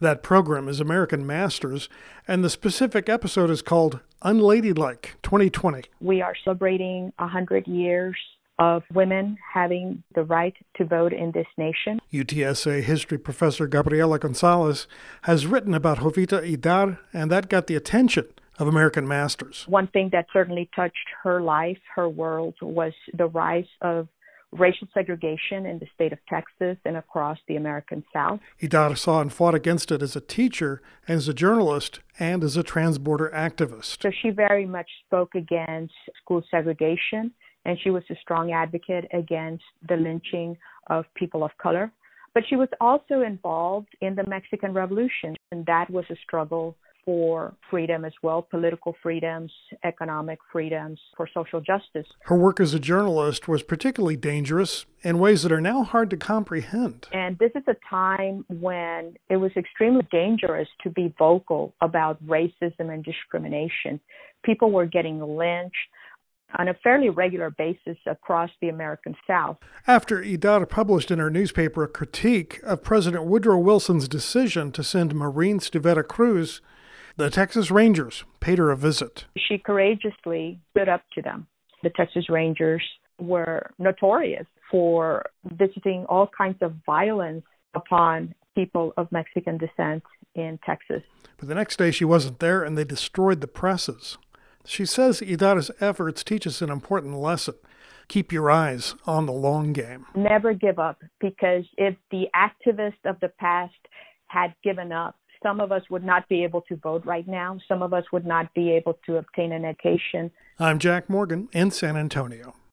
That program is American Masters, and the specific episode is called Unladylike 2020. We are celebrating 100 years of women having the right to vote in this nation. UTSA history professor Gabriela Gonzalez has written about Jovita Idar, and that got the attention of American Masters. One thing that certainly touched her life, her world, was the rise of racial segregation in the state of Texas and across the American South. Idar saw and fought against it as a teacher, as a journalist, and as a transborder activist. So she very much spoke against school segregation, and she was a strong advocate against the lynching of people of color. But she was also involved in the Mexican Revolution, and that was a struggle for freedom as well, political freedoms, economic freedoms, for social justice. Her work as a journalist was particularly dangerous in ways that are now hard to comprehend. And this is a time when it was extremely dangerous to be vocal about racism and discrimination. People were getting lynched on a fairly regular basis across the American South. After Idar published in her newspaper a critique of President Woodrow Wilson's decision to send Marines to Veracruz, the Texas Rangers paid her a visit. She courageously stood up to them. The Texas Rangers were notorious for visiting all kinds of violence upon people of Mexican descent in Texas. But the next day she wasn't there, and they destroyed the presses. She says Idar's efforts teach us an important lesson. Keep your eyes on the long game. Never give up, because if the activists of the past had given up, some of us would not be able to vote right now. Some of us would not be able to obtain an education. I'm Jack Morgan in San Antonio.